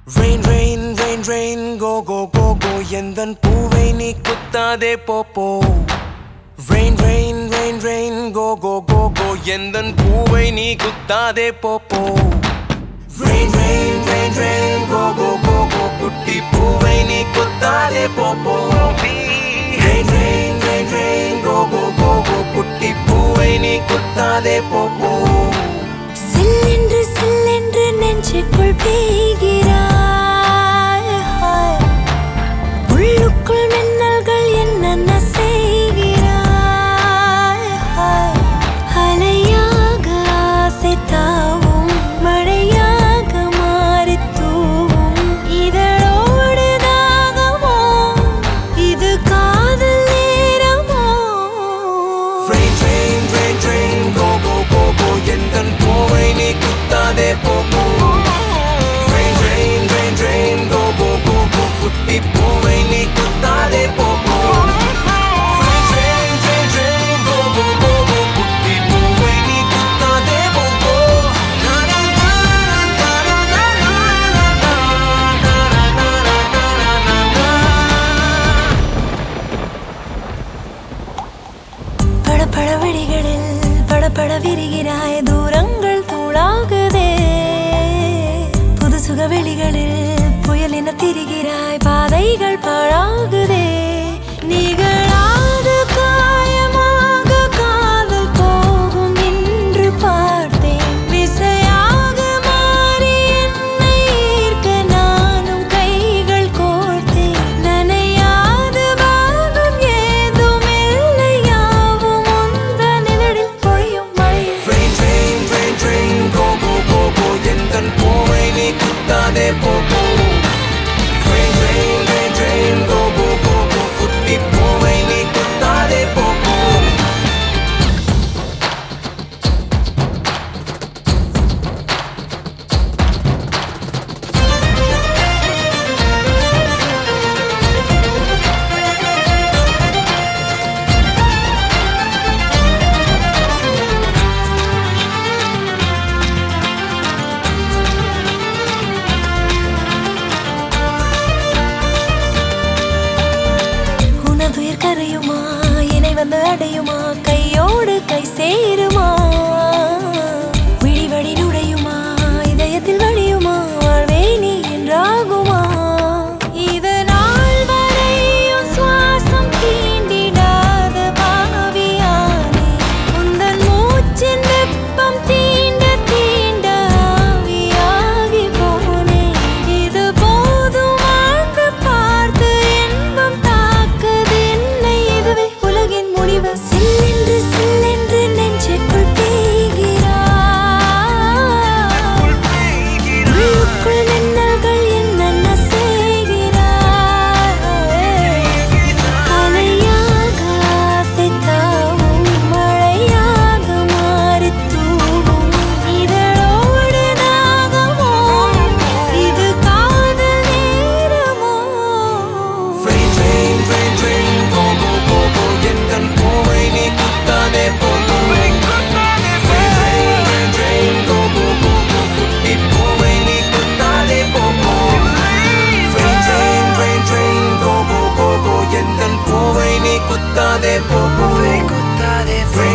Rain, rain, rain, rain, go, go, go, go. Yendan poovai nee kuttade popo. Rain, rain, rain, rain, go, go, go, go. Yendan poovai nee kuttade popo. Rain, rain, rain, rain, go, go, go, go. Kutti poovai nee kuttade popo. Rain, rain, rain, rain, go, go, go, go. Kutti poovai nee kuttade popo. சில்லென்று சில்லென்று நெஞ்சுக்குள் பெய்கிறாய் உள்ளுக்குள் மின்னல்கள் என்னென்ன செய்கிறாய் அலையாக ஆசை தாவும் மழையாக மாறி தூவும் இதழோடு தாகமோ இது காதல் நேரமோ Rain, rain, rain, rain, go, go, go, go. Yendan poovai nee kuttade popo. Rain, rain, rain, rain, go, go, go, go. Kutti poovai nee kuttade popo. Rain, rain, rain, rain, go, go, go, go. Kutti poovai nee kuttade popo. Na na na na na na na படபட விழிகளில் படபட விரிகிறாய் தூரங்கள் தூளாகுதே புது சுக வெளிகளில் புயல் என திரிகிறாய் பாதைகள் பாழாகுதே நிகழாத காயமாக காதல் போகும் என்று பார்த்தேன் விசையாக மாறி என்னை ஈர்க்க நானும் கைகள் கோர்த்தேன் நனையாத பாகம் ஏதும் இல்லை யாவும் உந்தன் இதழில் பொழியும் மழை Rain, rain, rain, rain, go, go, go, go. Yendan poovai nee kuttade popo. Rain, rain, rain, rain, go, go, go, go. Kutti poovai nee kuttade popo. உனதுயிர் கரையுமா என்னை வந்து அடையுமா கையோடு கை சேருமா விழிவழி நுழையுமா இதயத்தில் வழியுமா வாழ்வே நீ என்றாகுமா இது நாள் வரையும் சுவாசம் தீண்டிடாத பாவியானே உந்தன் மூச்சின் வெப்பம் தீண்ட தீண்ட ஆவியாகி போனேன் இது போதும் வாழ்ந்து பார்த்து இன்பம் தாக்குது என்னை இதுவே உலகின் முடிவு சில்லென்று சில்லென்று நெஞ்சுக்குள் பெய்கிறாய் உள்ளுக்குள் மின்னல்கள் என்னென்ன செய்கிறாய் அலையாக ஆசை தாவும் மழையாக மாறி தூவும் இதழோடு தாகமோ இது காதல் நேரமோ Rain, rain, rain, rain, go, go, go, go. Yendan poovai nee kuttade popo. Rain, rain, rain, rain, go, go, go, go. Kutti poovai nee kuttade popo. Rain, rain, rain, rain, go, go, go, go. Yendan poovai nee kuttade popo. Rain,